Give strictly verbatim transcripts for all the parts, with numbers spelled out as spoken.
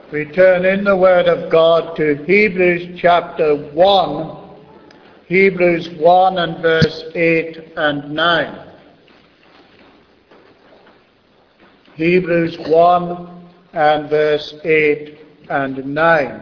We turn in the Word of God to Hebrews chapter one, Hebrews one and verse eight and nine. Hebrews one and verse eight and nine.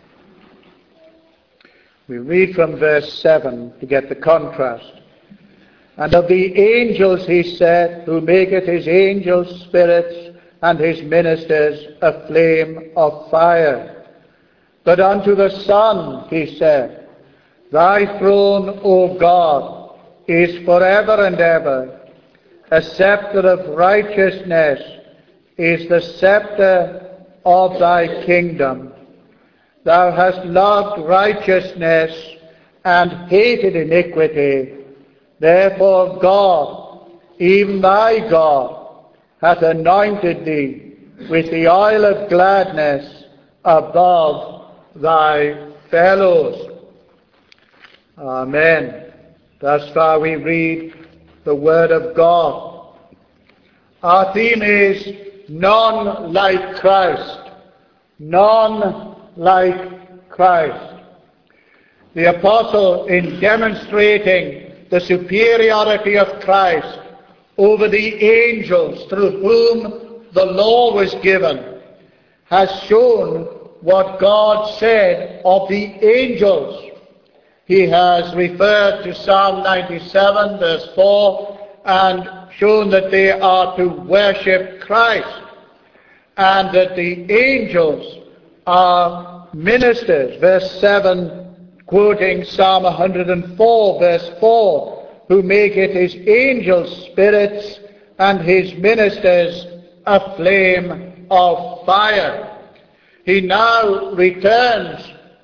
We read from verse seven to get the contrast. And of the angels he said, who maketh his angels spirits, and his ministers a flame of fire. But unto the Son he said, Thy throne, O God, is forever and ever. A scepter of righteousness is the scepter of thy kingdom. Thou hast loved righteousness and hated iniquity. Therefore God, even thy God, hath anointed thee with the oil of gladness above thy fellows. Amen. Thus far we read the Word of God. Our theme is none like Christ. None like Christ. The apostle, in demonstrating the superiority of Christ over the angels through whom the law was given, has shown what God said of the angels. He has referred to Psalm ninety-seven, verse four, and shown that they are to worship Christ, and that the angels are ministers. Verse seven, quoting Psalm one hundred four, verse four, who maketh his angels spirits and his ministers a flame of fire. He now returns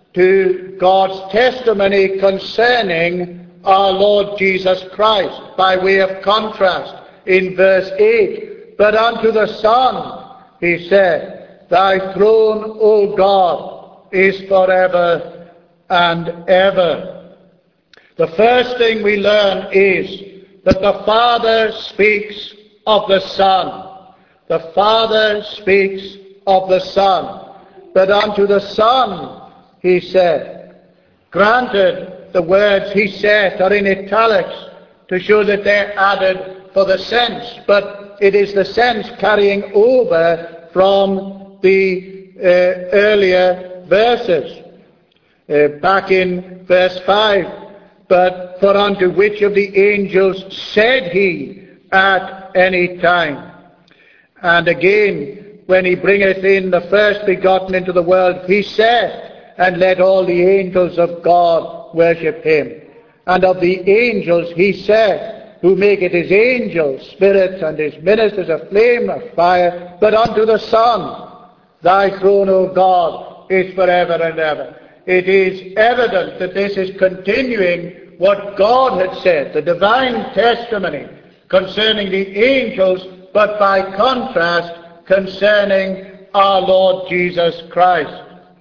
to God's testimony concerning our Lord Jesus Christ by way of contrast in verse eight. But unto the Son he said, Thy throne, O God, is forever and ever. The first thing we learn is that the Father speaks of the Son. The Father speaks of the Son. But unto the Son he said. Granted, the words he said are in italics to show that they're added for the sense, but it is the sense carrying over from the uh, earlier verses. Uh, back in verse five, but for unto which of the angels said he at any time? And again, when he bringeth in the first begotten into the world, he said, and let all the angels of God worship him. And of the angels he said, who maketh his angels spirits and his ministers a flame of fire. But unto the Son, Thy throne, O God, is forever and ever. It is evident that this is continuing what God had said, the divine testimony concerning the angels, but by contrast concerning our Lord Jesus Christ.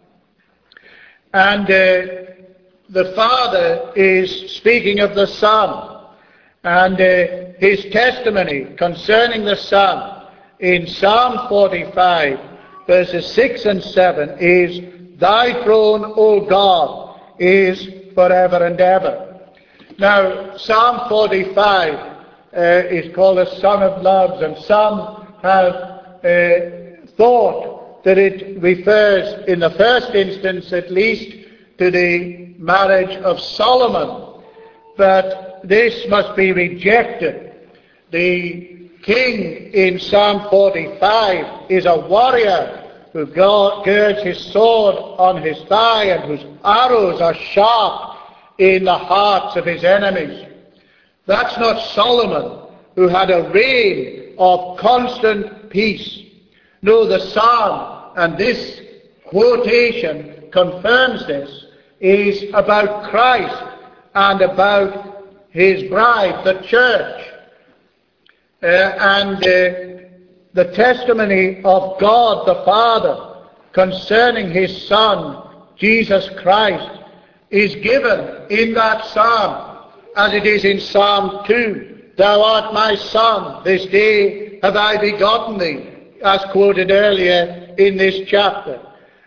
And uh, the Father is speaking of the Son, and uh, his testimony concerning the Son in Psalm forty-five, verses six and seven is, Thy throne, O God, is forever and ever. Now, Psalm forty-five uh, is called a Song of Loves, and some have uh, thought that it refers, in the first instance at least, to the marriage of Solomon. But this must be rejected. The king in Psalm forty-five is a warrior who girds his sword on his thigh and whose arrows are sharp in the hearts of his enemies. That's not Solomon, who had a reign of constant peace. No, the psalm, and this quotation confirms this, is about Christ and about his bride, the church. Uh, and uh, the testimony of God the Father concerning his Son, Jesus Christ, is given in that psalm, as it is in Psalm two. Thou art my Son, this day have I begotten thee, as quoted earlier in this chapter.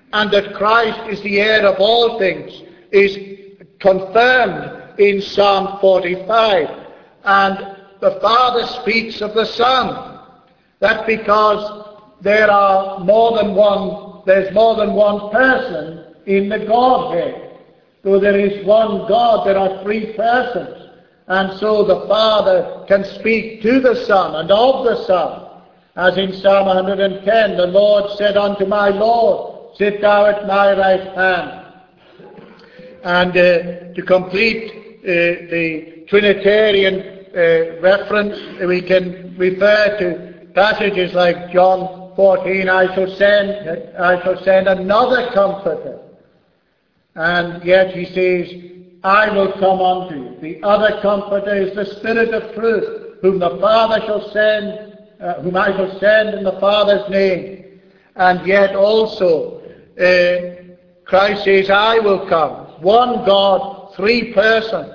and that Christ is the heir of all things is confirmed in Psalm forty-five. And the Father speaks of the Son. That's because there are more than one, there's more than one person in the Godhead. Though there is one God, there are three persons. And so the Father can speak to the Son and of the Son. As in Psalm one hundred ten, the Lord said unto my Lord, sit thou at my right hand. And uh, to complete uh, the Trinitarian uh, reference, we can refer to passages like John fourteen, I shall send, I shall send another Comforter. And yet he says, I will come unto you. The other Comforter is the Spirit of truth, whom the Father shall send, uh, whom I shall send in the Father's name. And yet also, uh, Christ says, I will come. One God, three persons.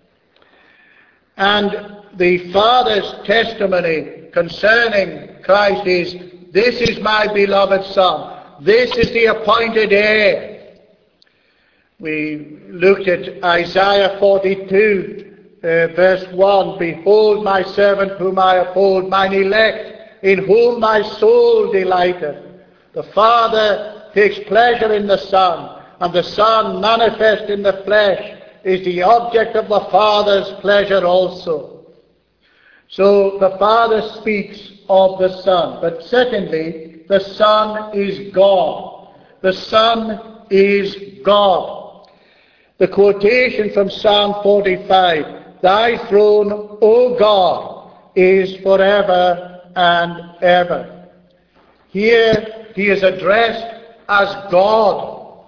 And the Father's testimony concerning Christ is, this is my beloved Son. This is the appointed heir. We looked at Isaiah forty-two, uh, verse one. Behold my servant whom I uphold, mine elect, in whom my soul delighteth. The Father takes pleasure in the Son, and the Son, manifest in the flesh, is the object of the Father's pleasure also. So the Father speaks of the Son. But secondly, the Son is God. The Son is God. The quotation from Psalm forty-five, Thy throne, O God, is forever and ever. Here he is addressed as God.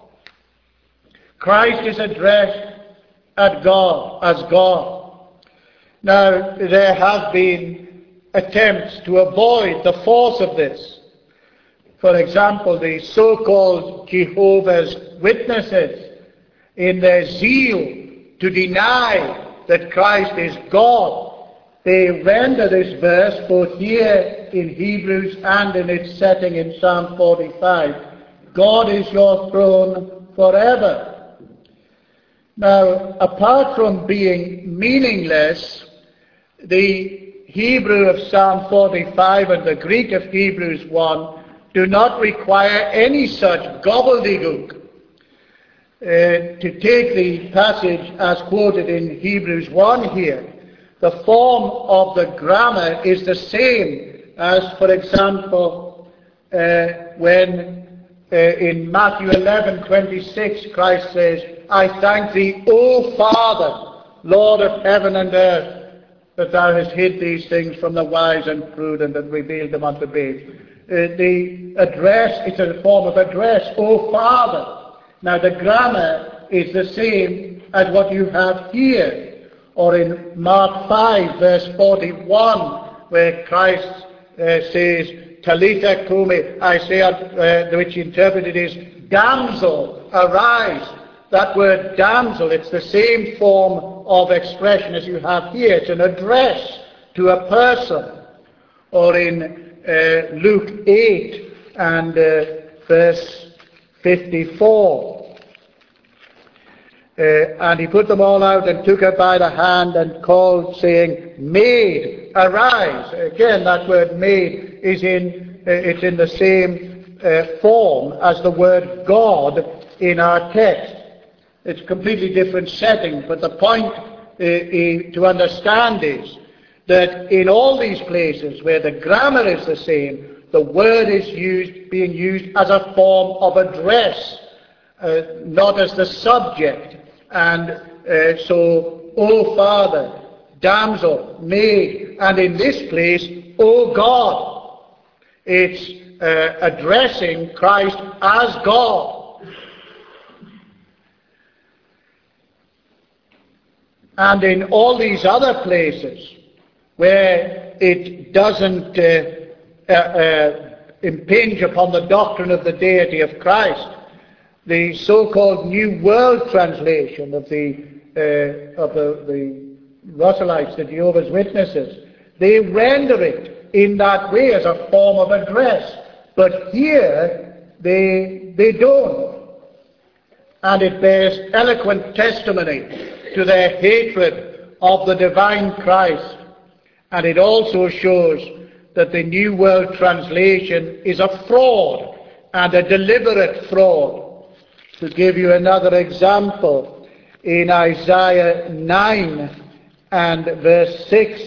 Christ is addressed as God, as God. Now, there have been attempts to avoid the force of this. For example, the so-called Jehovah's Witnesses, in their zeal to deny that Christ is God, they render this verse, both here in Hebrews and in its setting in Psalm forty-five, God is your throne forever. Now, apart from being meaningless, the Hebrew of Psalm forty-five and the Greek of Hebrews one do not require any such gobbledygook. Uh, to take the passage as quoted in Hebrews one here, the form of the grammar is the same as, for example, uh, when uh, in Matthew eleven twenty-six Christ says, I thank thee, O Father, Lord of heaven and earth, that thou hast hid these things from the wise and prudent and revealed them unto babes. Uh, the address is a form of address, O Father. Now the grammar is the same as what you have here, or in Mark five verse forty-one, where Christ uh, says, Talitha cumi, I say, uh, which interpreted is, damsel, arise. That word damsel, it's the same form of expression as you have here. It's an address to a person. Or in uh, Luke eight and uh, verse fifty-four. Uh, and he put them all out and took her by the hand and called, saying, Maid, arise. Again, that word maid is in, uh, it's in the same uh, form as the word God in our text. It's a completely different setting, but the point uh, uh, to understand is that in all these places where the grammar is the same, the word is used, being used as a form of address, uh, not as the subject. And uh, so, O Father, damsel, maid, and in this place, O God. It's uh, addressing Christ as God. And in all these other places where it doesn't uh, uh, uh, impinge upon the doctrine of the deity of Christ, the so-called New World Translation of the uh, of the, the Russellites, the Jehovah's Witnesses, they render it in that way as a form of address. But here they, they don't. And it bears eloquent testimony to their hatred of the divine Christ. And it also shows that the New World Translation is a fraud, and a deliberate fraud. To give you another example, in Isaiah nine and verse six,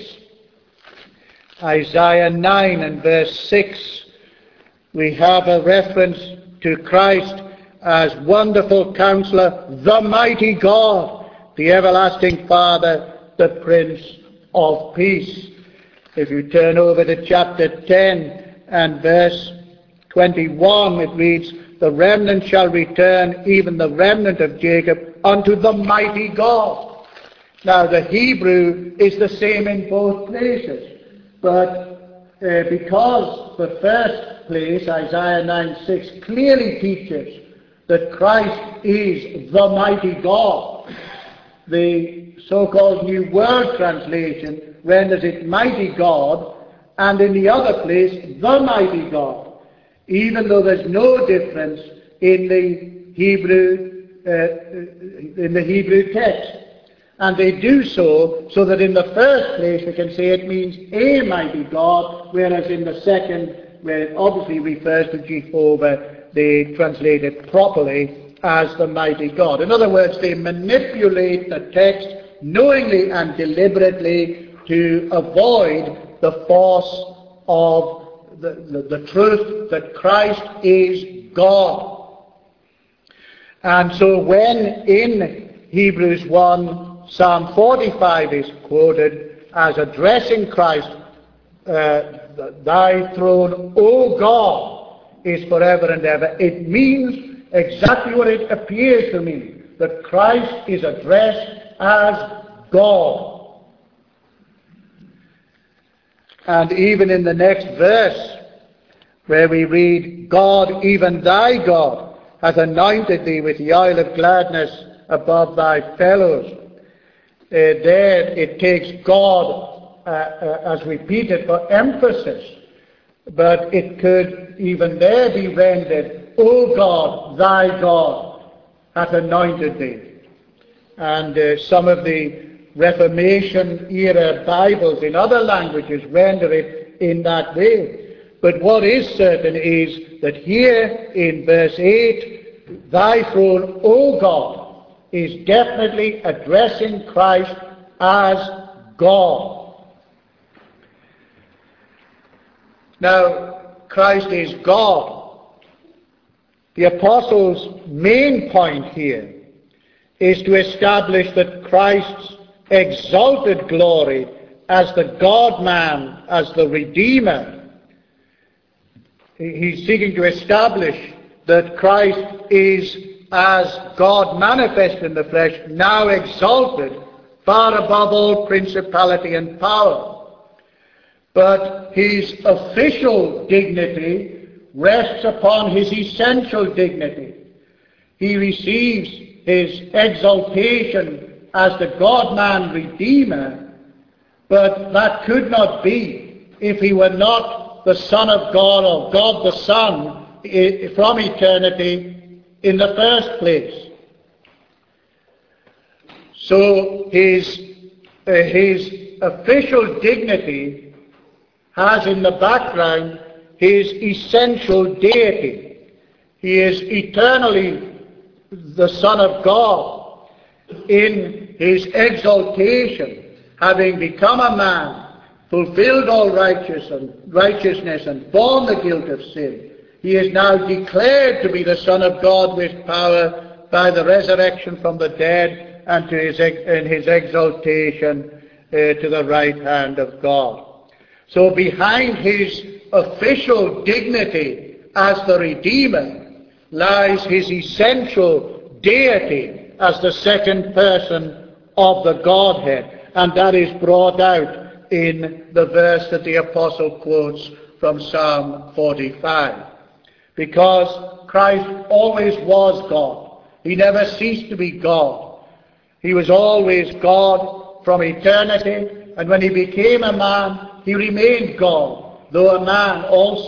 Isaiah nine and verse six, we have a reference to Christ as Wonderful Counselor, the Mighty God, the Everlasting Father, the Prince of Peace. If you turn over to chapter ten and verse twenty-one, it reads, the remnant shall return, even the remnant of Jacob, unto the mighty God. Now the Hebrew is the same in both places, but uh, because the first place, Isaiah nine six, clearly teaches that Christ is the mighty God, the so-called New World Translation renders it mighty God, and in the other place, the mighty God, even though there's no difference in the Hebrew uh, in the Hebrew text. And they do so, so that in the first place we can say it means a mighty God, whereas in the second, where it obviously refers to Jehovah, they translate it properly as the mighty God. In other words, they manipulate the text knowingly and deliberately to avoid the force of the, the, the truth that Christ is God. And so when in Hebrews one, Psalm forty-five is quoted as addressing Christ, uh, thy throne, O God, is forever and ever, it means exactly what it appears to mean, that Christ is addressed as God. And even in the next verse, where we read, God, even thy God, hath anointed thee with the oil of gladness above thy fellows. Uh, there it takes God uh, uh, as repeated for emphasis, but it could even there be rendered, O God, thy God, hath anointed thee. And uh, some of the Reformation-era Bibles in other languages render it in that way. But what is certain is that here in verse eight, thy throne, O God, is definitely addressing Christ as God. Now, Christ is God. The apostle's main point here is to establish that Christ's exalted glory as the God-man, as the Redeemer, he's seeking to establish that Christ is as God manifest in the flesh, now exalted far above all principality and power. But his official dignity rests upon his essential dignity. He receives his exaltation as the God-man Redeemer, but that could not be if he were not the Son of God, or God the Son from eternity in the first place. So his, uh, his official dignity has in the background his essential deity. He is eternally the Son of God in his exaltation, having become a man, fulfilled all righteous and righteousness and borne the guilt of sin. He is now declared to be the Son of God with power by the resurrection from the dead and to his, in his exaltation uh, to the right hand of God. So behind his official dignity as the Redeemer lies his essential deity as the second person of the Godhead. And that is brought out in the verse that the apostle quotes from Psalm forty-five. Because Christ always was God. He never ceased to be God. He was always God from eternity, and when he became a man, he remained God, though a man also.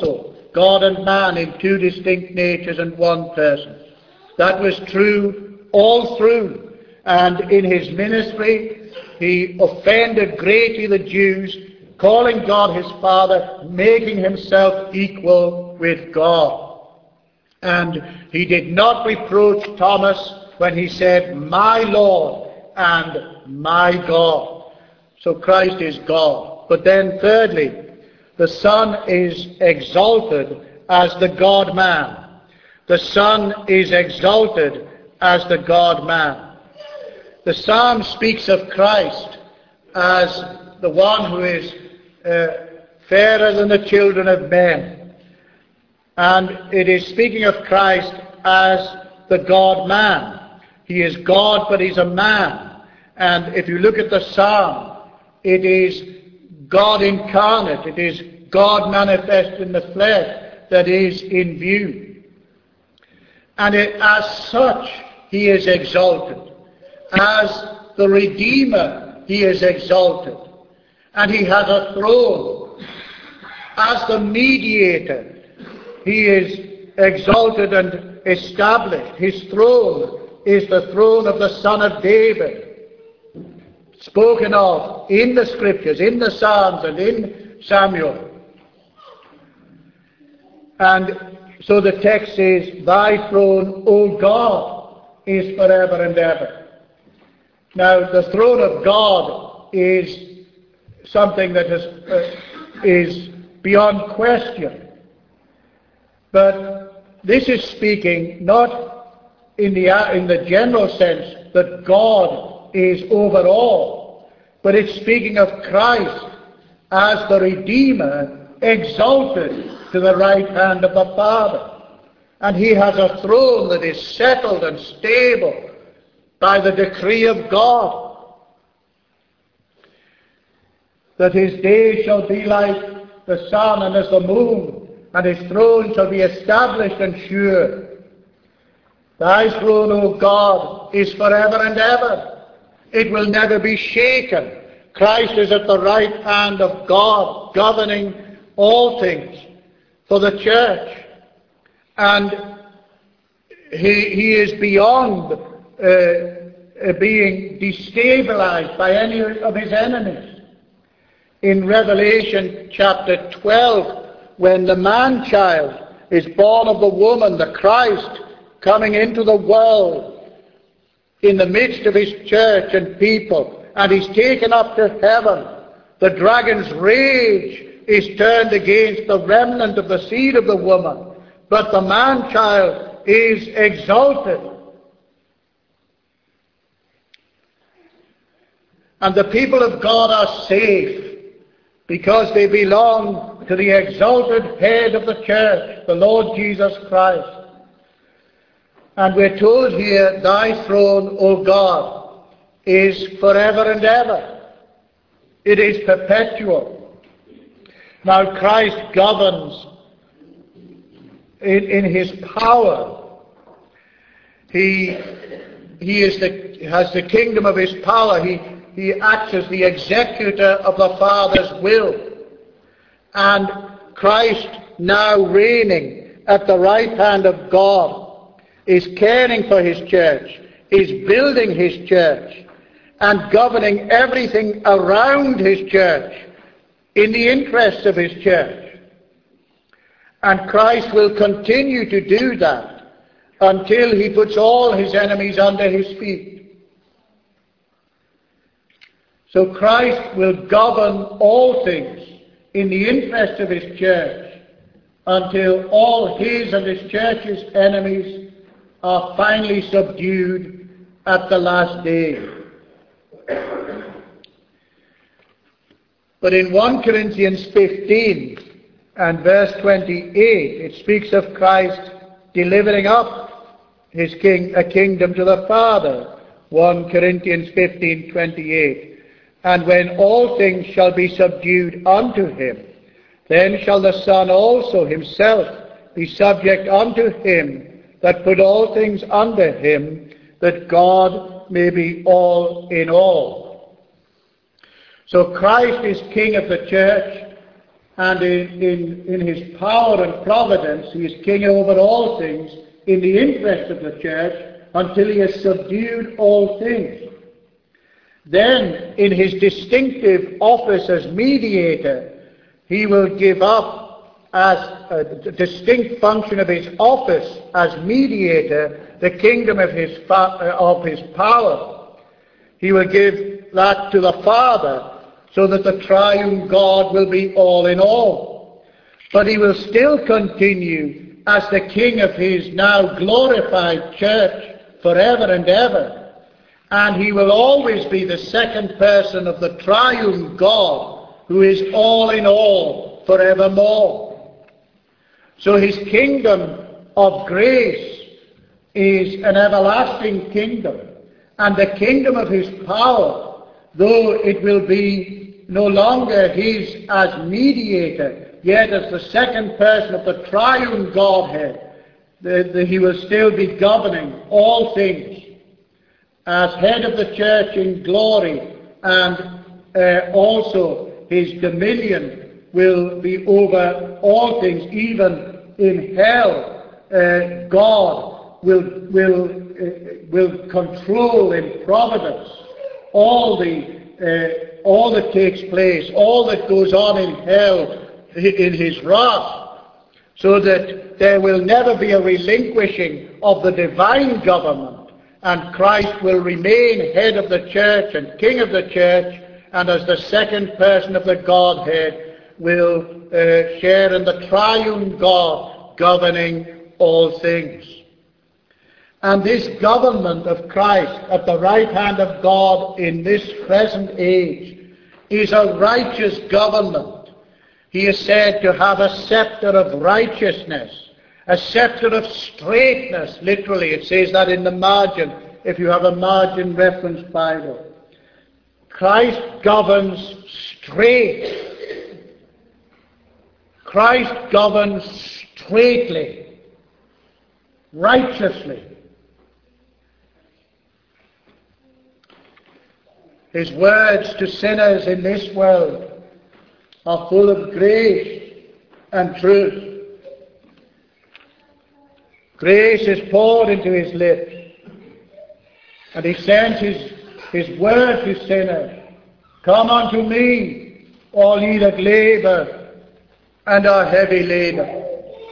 God and man in two distinct natures and one person. That was true all through. And in his ministry, he offended greatly the Jews, calling God his Father, making himself equal with God. And he did not reproach Thomas when he said, "My Lord and my God." So Christ is God. But then thirdly, the Son is exalted as the God-man. The Son is exalted as the God-man. The Psalm speaks of Christ as the one who is uh, fairer than the children of men. And it is speaking of Christ as the God-man. He is God, but he's a man. And if you look at the Psalm, it is God incarnate. It is God manifest in the flesh that is in view. And it, as such, he is exalted. As the Redeemer, he is exalted. And he has a throne. As the mediator, he is exalted and established. His throne is the throne of the Son of David, spoken of in the Scriptures, in the Psalms and in Samuel. And so the text says, "Thy throne, O God, is forever and ever." Now, the throne of God is something that is, uh, is beyond question. But this is speaking not in the, uh, in the general sense that God is over all, but it's speaking of Christ as the Redeemer exalted to the right hand of the Father. And he has a throne that is settled and stable by the decree of God, that his days shall be like the sun and as the moon, and his throne shall be established and sure. Thy throne, O God, is forever and ever. It will never be shaken. Christ is at the right hand of God, governing all things for the church. And he, he is beyond Uh, uh, being destabilized by any of his enemies. In Revelation chapter twelve, when the man-child is born of the woman, the Christ, coming into the world in the midst of his church and people, and he's taken up to heaven, the dragon's rage is turned against the remnant of the seed of the woman, but the man-child is exalted. And the people of God are safe because they belong to the exalted head of the church, the Lord Jesus Christ. And we're told here, "Thy throne, O God, is forever and ever." It is perpetual. Now Christ governs in, in his power. He, he is the, has the kingdom of his power. He He acts as the executor of the Father's will. And Christ, now reigning at the right hand of God, is caring for his church, is building his church, and governing everything around his church in the interests of his church. And Christ will continue to do that until he puts all his enemies under his feet. So Christ will govern all things in the interest of his church until all his and his church's enemies are finally subdued at the last day. But in First Corinthians fifteen and verse twenty-eight, it speaks of Christ delivering up his king, a kingdom to the Father. First Corinthians fifteen twenty-eight. "And when all things shall be subdued unto him, then shall the Son also himself be subject unto him that put all things under him, that God may be all in all." So Christ is King of the church, and in, in, in his power and providence, he is king over all things in the interest of the church until he has subdued all things. Then, in his distinctive office as mediator, he will give up as a distinct function of his office as mediator the kingdom of his, fa- of his power. He will give that to the Father, so that the triune God will be all in all. But he will still continue as the king of his now glorified church forever and ever. And he will always be the second person of the triune God, who is all in all forevermore. So his kingdom of grace is an everlasting kingdom. And the kingdom of his power, though it will be no longer his as mediator, yet as the second person of the triune Godhead, the, the, he will still be governing all things as head of the church in glory, and uh, also his dominion will be over all things. Even in hell, uh, God will, will, uh, will control in providence all the Uh, all that takes place, all that goes on in hell in his wrath, so that there will never be a relinquishing of the divine government, and Christ will remain head of the church and king of the church, and as the second person of the Godhead will uh, share in the triune God governing all things. And this government of Christ at the right hand of God in this present age is a righteous government. He is said to have a scepter of righteousness, a scepter of straightness. Literally, it says that in the margin, if you have a margin reference Bible. Christ governs straight. Christ governs straightly, righteously. His words to sinners in this world are full of grace and truth. Grace is poured into his lips, and he sends his, his word to sinners. Come unto me, all ye that labour and are heavy laden.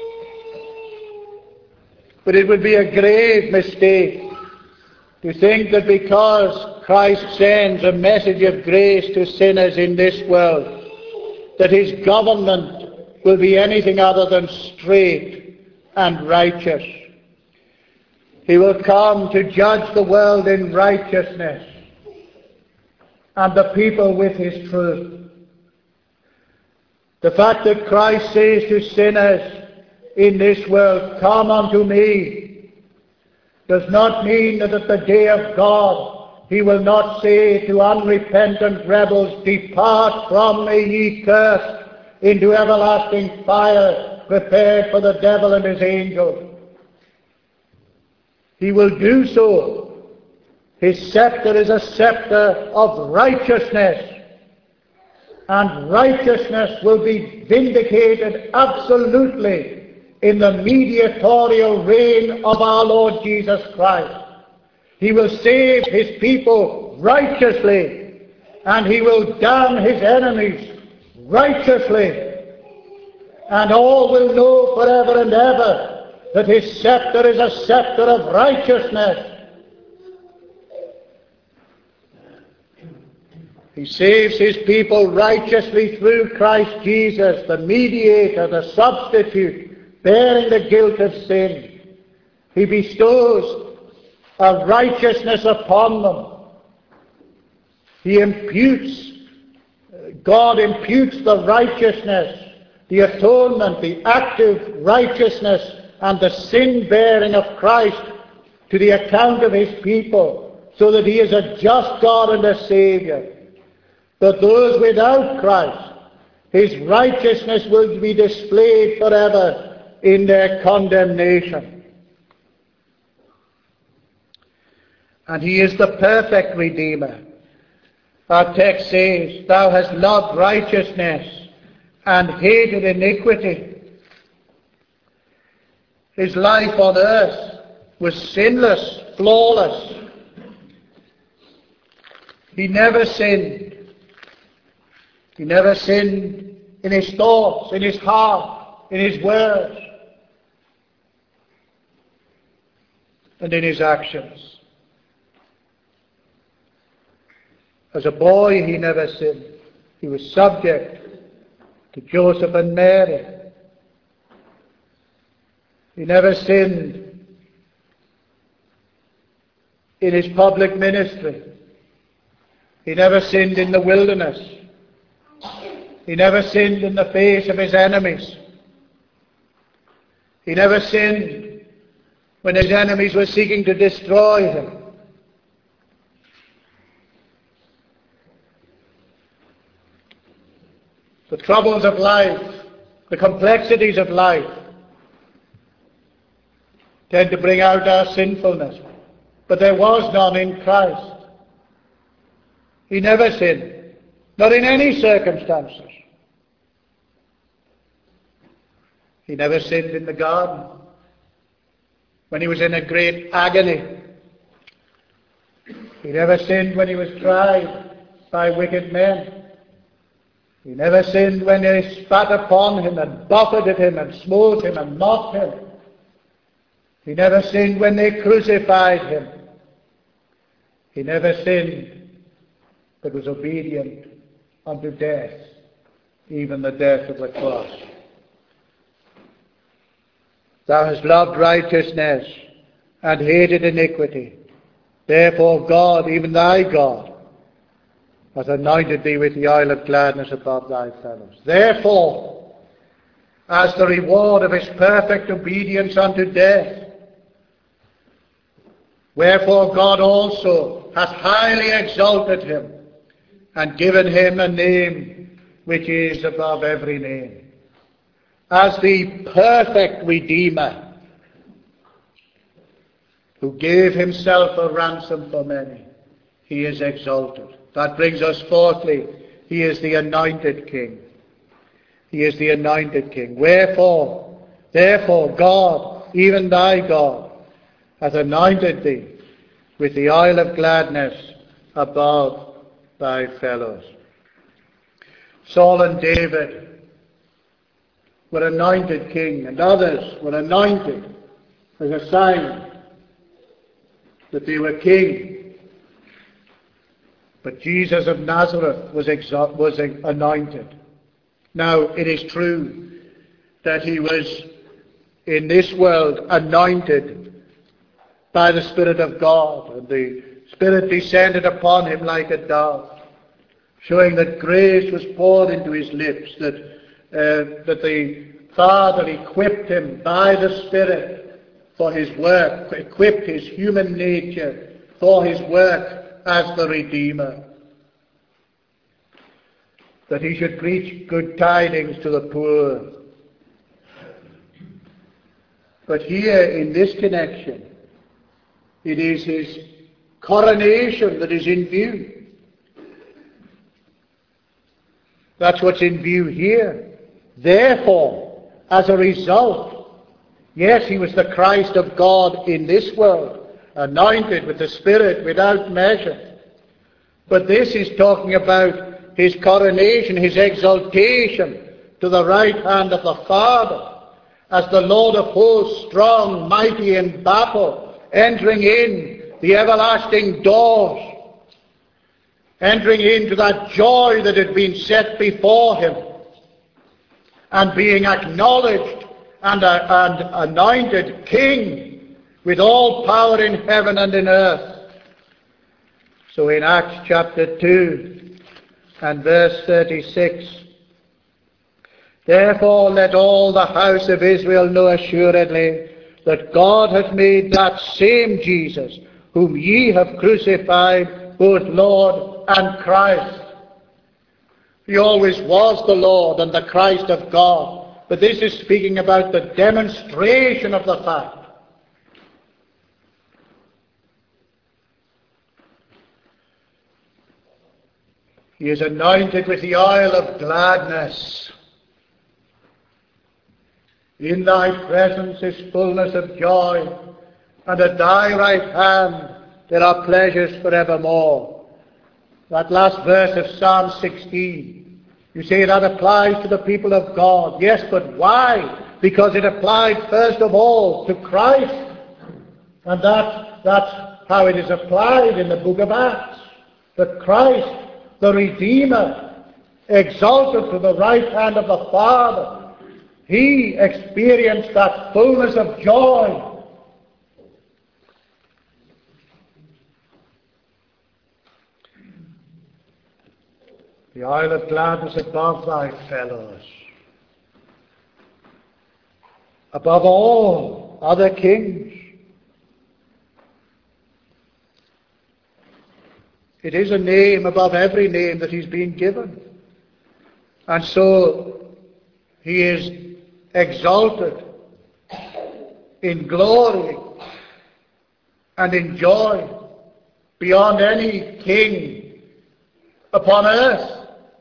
But it would be a grave mistake to think that because Christ sends a message of grace to sinners in this world, that his government will be anything other than straight and righteous. He will come to judge the world in righteousness, and the people with his truth. The fact that Christ says to sinners in this world, come unto me, does not mean that at the day of God he will not say to unrepentant rebels, depart from me, ye cursed, into everlasting fire prepared for the devil and his angels. He will do so. His scepter is a scepter of righteousness, and righteousness will be vindicated absolutely in the mediatorial reign of our Lord Jesus Christ. He will save his people righteously, and he will damn his enemies righteously, and all will know forever and ever that his scepter is a scepter of righteousness. He saves his people righteously through Christ Jesus, the mediator, the substitute, bearing the guilt of sin. He bestows a righteousness upon them. He imputes, God imputes the righteousness, the atonement, the active righteousness, and the sin-bearing of Christ to the account of his people, so that he is a just God and a Saviour. But those without Christ, his righteousness will be displayed forever in their condemnation. And he is the perfect Redeemer. Our text says, thou hast loved righteousness and hated iniquity. His life on earth was sinless, flawless. He never sinned. He never sinned in his thoughts, in his heart, in his words, and in his actions. As a boy, he never sinned. He was subject to Joseph and Mary. He never sinned in his public ministry. He never sinned in the wilderness. He never sinned in the face of his enemies. He never sinned when his enemies were seeking to destroy him. The troubles of life, the complexities of life, tend to bring out our sinfulness. But there was none in Christ. He never sinned, not in any circumstances. He never sinned in the garden when he was in a great agony. He never sinned when he was tried by wicked men. He never sinned when they spat upon him and buffeted him and smote him and mocked him. He never sinned when they crucified him. He never sinned, but was obedient unto death, even the death of the cross. Thou hast loved righteousness and hated iniquity. Therefore God, even thy God, hath anointed thee with the oil of gladness above thy fellows. Therefore, as the reward of his perfect obedience unto death, wherefore God also hath highly exalted him, and given him a name which is above every name. As the perfect Redeemer, who gave himself a ransom for many, he is exalted. That brings us fourthly, he is the anointed King. He is the anointed King. Wherefore, therefore God, even thy God, hath anointed thee with the oil of gladness above thy fellows. Saul and David were anointed king, and others were anointed as a sign that they were king. But Jesus of Nazareth was, exalt- was anointed. Now, it is true that he was in this world anointed by the Spirit of God, and the Spirit descended upon him like a dove, showing that grace was poured into his lips, that, uh, that the Father equipped him by the Spirit for his work, equipped his human nature for his work as the Redeemer, that he should preach good tidings to the poor. But here in this connection, it is his coronation that is in view. That's what's in view here. Therefore, as a result, yes, he was the Christ of God in this world, anointed with the Spirit without measure. But this is talking about his coronation, his exaltation to the right hand of the Father, as the Lord of hosts, strong, mighty in battle, entering in the everlasting doors, entering into that joy that had been set before him, and being acknowledged and, uh, and anointed king with all power in heaven and in earth. So in Acts chapter two and verse thirty-six, therefore let all the house of Israel know assuredly that God hath made that same Jesus, whom ye have crucified, both Lord and Christ. He always was the Lord and the Christ of God. But this is speaking about the demonstration of the fact. He is anointed with the oil of gladness. In thy presence is fullness of joy, and at thy right hand there are pleasures forevermore. That last verse of Psalm sixteen, you say that applies to the people of God. Yes, but why? Because it applied first of all to Christ. And that, that's how it is applied in the book of Acts. That Christ, the Redeemer, exalted to the right hand of the Father, he experienced that fullness of joy. The Isle of Gladness above thy fellows, above all other kings. It is a name above every name that he's been given. And so he is exalted in glory and in joy beyond any king upon earth.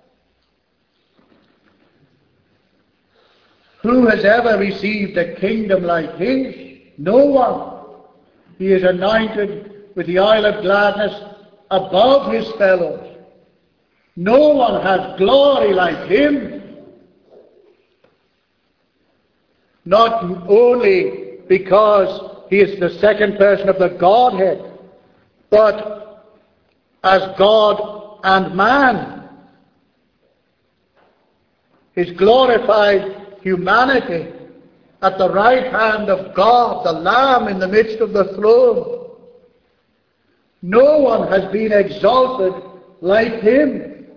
Who has ever received a kingdom like his? No one. He is anointed with the oil of gladness above his fellows. No one has glory like him. Not only because he is the second person of the Godhead, but as God and man. His glorified humanity at the right hand of God, the Lamb in the midst of the throne. No one has been exalted like him.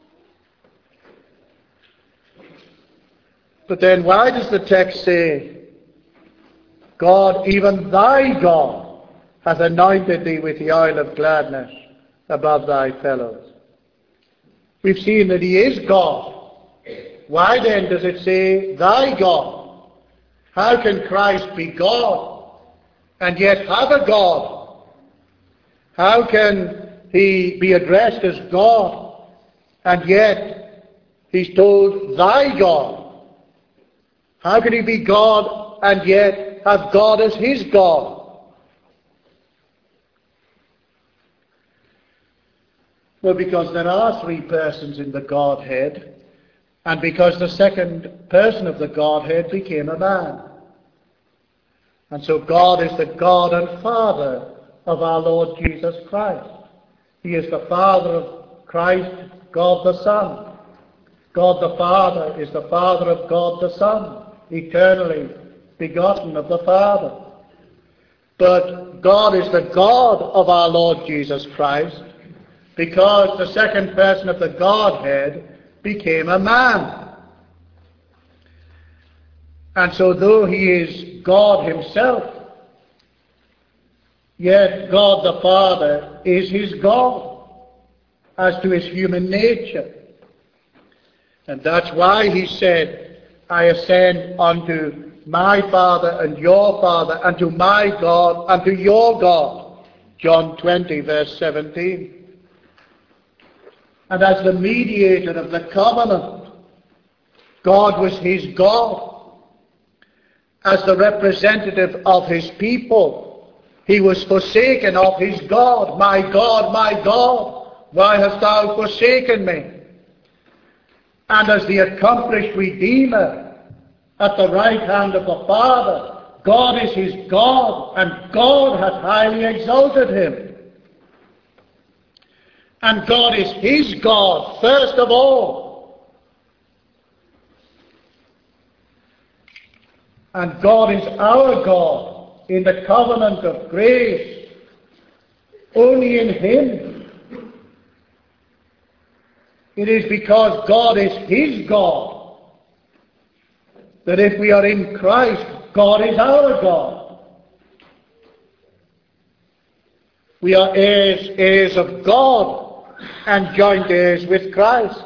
But then why does the text say, God, even thy God, hath anointed thee with the oil of gladness above thy fellows? We've seen that he is God. Why then does it say, thy God? How can Christ be God and yet have a God? How can he be addressed as God and yet he's told thy God? How can he be God and yet have God as his God? Well, because there are three persons in the Godhead, and because the second person of the Godhead became a man. And so God is the God and Father of our Lord Jesus Christ. He is the Father of Christ, God the Son. God the Father is the Father of God the Son, eternally begotten of the Father. But God is the God of our Lord Jesus Christ, because the second person of the Godhead became a man. And so though he is God himself, yet God the Father is his God as to his human nature. And that's why he said, I ascend unto my Father and your Father, and to my God and to your God. John twenty, verse seventeen. And as the mediator of the covenant, God was his God. As the representative of his people, he was forsaken of his God. My God, my God, why hast thou forsaken me? And as the accomplished Redeemer at the right hand of the Father, God is his God, and God hath highly exalted him. And God is his God, first of all. And God is our God in the covenant of grace. Only in him. It is because God is his God that if we are in Christ, God is our God. We are heirs, heirs of God, and joint heirs with Christ.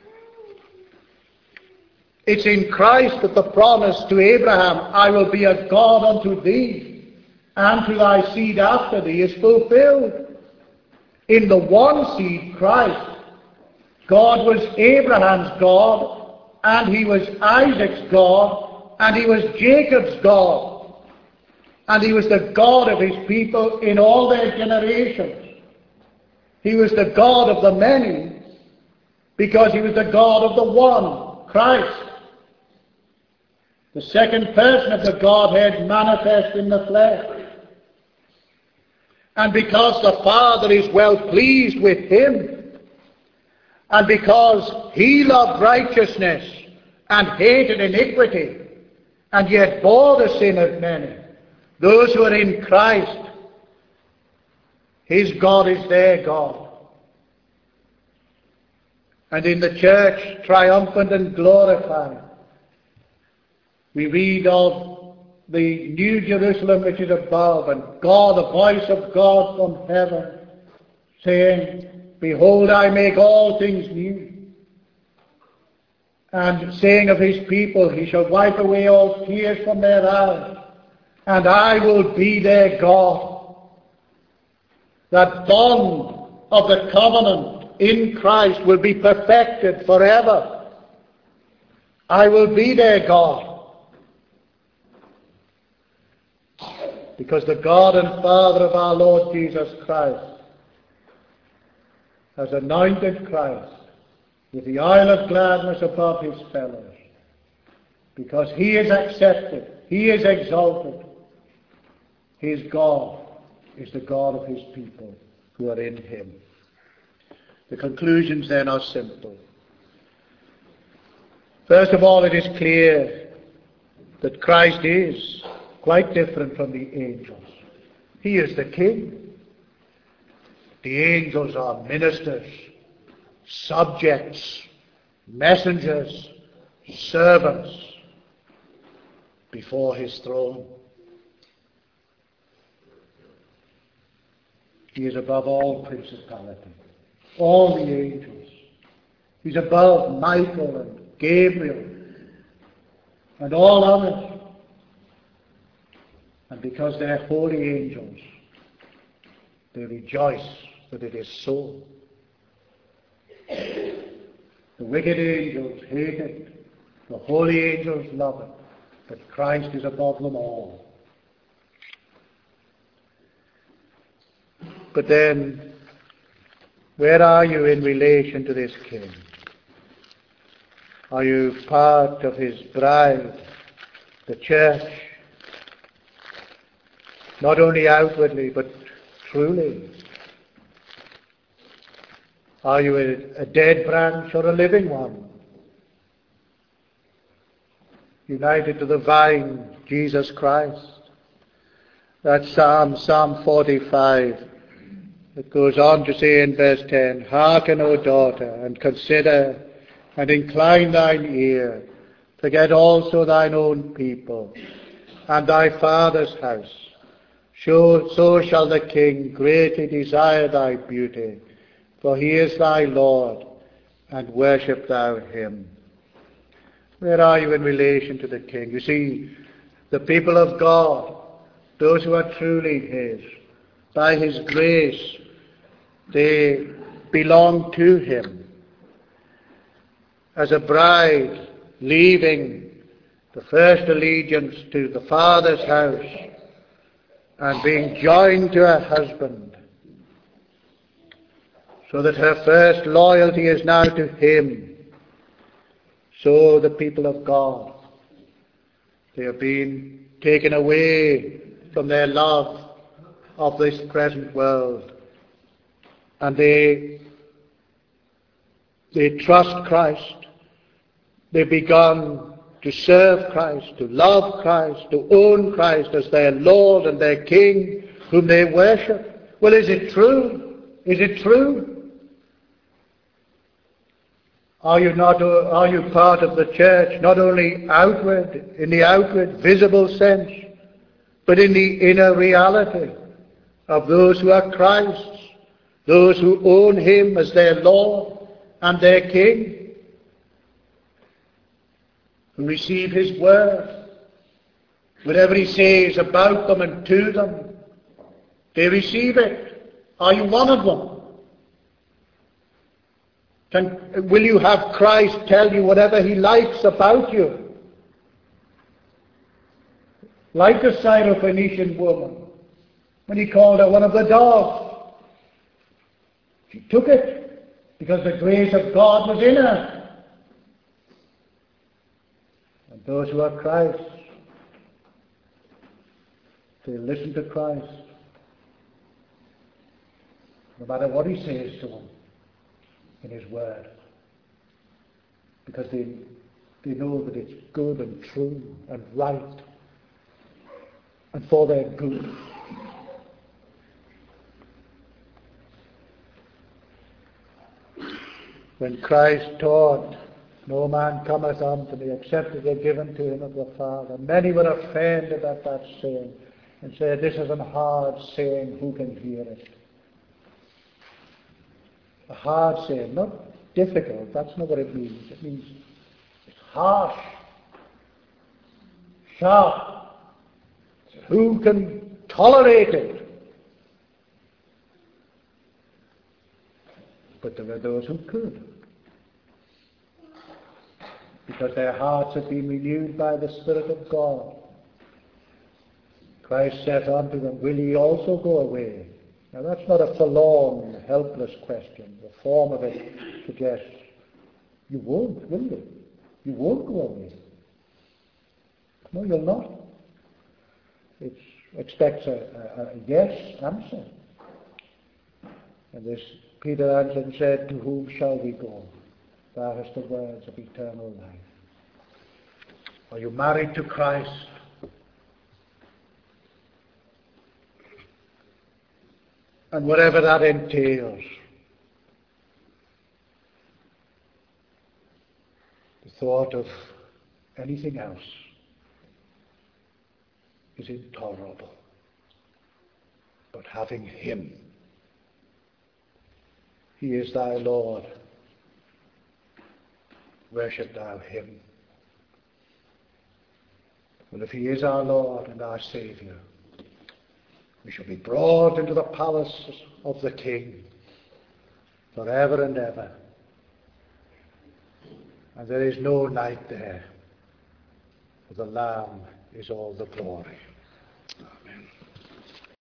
It's in Christ that the promise to Abraham, I will be a God unto thee, and to thy seed after thee, is fulfilled. In the one seed, Christ, God was Abraham's God, and he was Isaac's God, and he was Jacob's God, and he was the God of his people in all their generations. He was the God of the many, because he was the God of the one, Christ. The second person of the Godhead manifest in the flesh. And because the Father is well pleased with him, and because he loved righteousness and hated iniquity, and yet bore the sin of many, those who are in Christ, his God is their God. And in the church, triumphant and glorified, we read of the New Jerusalem which is above, and God, the voice of God from heaven, saying, Behold, I make all things new. And saying of his people, he shall wipe away all tears from their eyes, and I will be their God. That bond of the covenant in Christ will be perfected forever. I will be their God. Because the God and Father of our Lord Jesus Christ has anointed Christ with the oil of gladness above his fellows. Because he is accepted, he is exalted. His God is the God of his people who are in him. The conclusions then are simple. First of all, it is clear that Christ is quite different from the angels. He is the king. The angels are ministers, subjects, messengers, servants before his throne. He is above all principality, all the angels. He's above Michael and Gabriel and all others. And because they're holy angels, they rejoice that it is so. The wicked angels hate it. The holy angels love it. But Christ is above them all. But then, where are you in relation to this King? Are you part of his bride, the church? Not only outwardly, but truly. Are you a, a dead branch or a living one? United to the vine, Jesus Christ. That's Psalm, Psalm forty-five. It goes on to say in verse ten, Hearken, O daughter, and consider, and incline thine ear. Forget also thine own people, and thy father's house. So, so shall the King greatly desire thy beauty, for he is thy Lord, and worship thou him. Where are you in relation to the King? You see, the people of God, those who are truly his, by his grace, they belong to him. As a bride leaving the first allegiance to the Father's house, and being joined to her husband, so that her first loyalty is now to him, so the people of God, they have been taken away from their love of this present world, and they they trust Christ. They've begun to serve Christ, to love Christ, to own Christ as their Lord and their King, whom they worship. Well, is it true? Is it true? Are you not? Are you part of the church, not only outward, in the outward, visible sense, but in the inner reality of those who are Christ's, those who own him as their Lord and their King, who receive his word, whatever he says about them and to them, they receive it. Are you one of them? Can, will you have Christ tell you whatever he likes about you? like the Syrophoenician woman, when he called her one of the dogs. She took it because the grace of God was in her. And those who are Christ's, they listen to Christ, no matter what he says to them in his word, because they, they know that it's good and true and right and for their good. When Christ taught, "No man cometh unto me except it be given to him of the Father," many were offended at that saying and said, "This is a hard saying, who can hear it?" A hard saying, not difficult, that's not what it means. It means it's harsh, sharp. Who can tolerate it? But there were those who could, because their hearts had been renewed by the Spirit of God. Christ said unto them, "Will ye also go away?" Now that's not a forlorn, helpless question. The form of it suggests, you won't, will you? You won't go away. No, you'll not. It expects a, a, a yes answer. And this Peter answered and said, "To whom shall we go? Thou hast the words of eternal life." Are you married to Christ? And whatever that entails, the thought of anything else is intolerable. But having him, he is thy Lord, worship thou him. Well, if he is our Lord and our Saviour, we shall be brought into the palace of the King forever and ever. And there is no night there, for the Lamb is all the glory.